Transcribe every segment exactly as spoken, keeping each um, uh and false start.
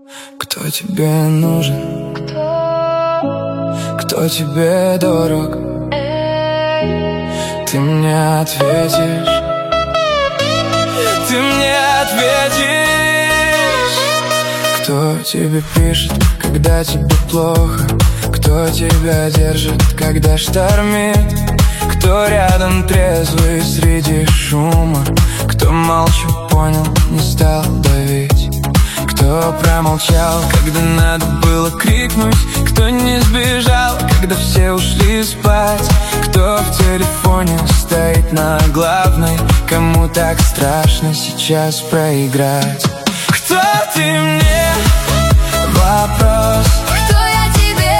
Кто тебе нужен? Кто тебе дорог? Ты мне ответишь. Ты мне ответишь. Кто тебе пишет, когда тебе плохо? Кто тебя держит, когда штормит? Кто рядом трезвый среди шума? Кто молча понял, не стал давить? Кто промолчал, когда надо было крикнуть? Кто не сбежал, когда все ушли спать? Кто в телефоне стоит на главной? Кому так страшно сейчас проиграть? Кто ты мне? Вопрос. Кто я тебе?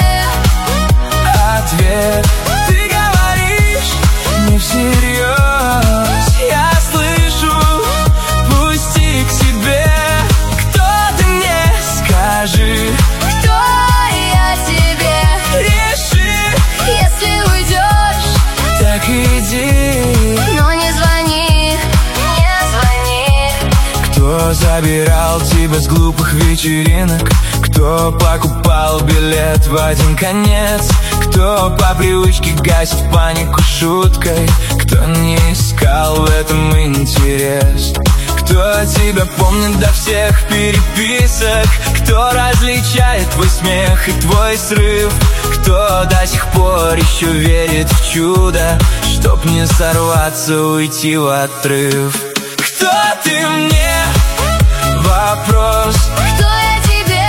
Ответ. Ты говоришь не всерьез. Я слышу, пусти к себе. Кто ты мне? Скажи. Кто я тебе? Реши. Если уйдешь, Так иди. но не звони, не звони. Кто забирал тебя с глупых вечеринок? Кто покупал билет в один конец? Кто по привычке гасит панику шуткой? Кто не искал в этом интерес? Кто тебя помнит до всех переписок? Кто различает твой смех и твой срыв? Кто до сих пор еще верит в чудо, чтоб не сорваться, уйти в отрыв? Кто ты мне? Вопрос. Кто я тебе?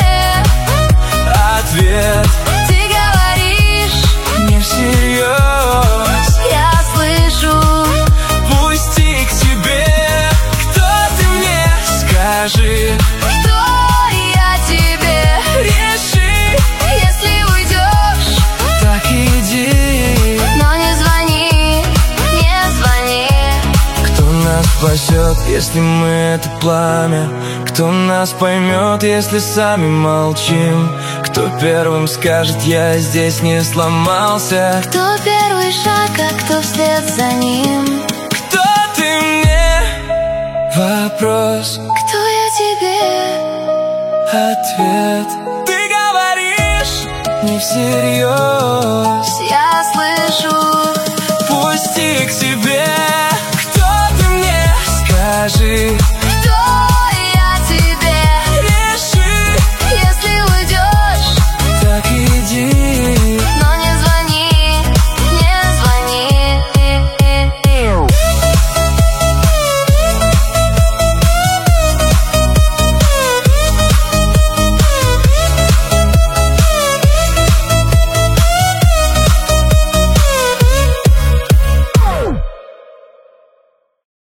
Ответ. Ты говоришь Не всерьез. я слышу. Пусти к себе. Кто ты мне? Скажи. Кто я тебе? Реши. Если уйдешь, Так иди. но не звони, не звони. Кто нас спасет, если мы это пламя? Кто нас поймет, если сами молчим? Кто первым скажет, я здесь не сломался? Кто первый шаг, а кто вслед за ним? Кто ты мне? Вопрос. Кто я тебе? Ответ. Ты говоришь не всерьез. Я слышу. Пусти к себе. Кто ты мне? Скажи.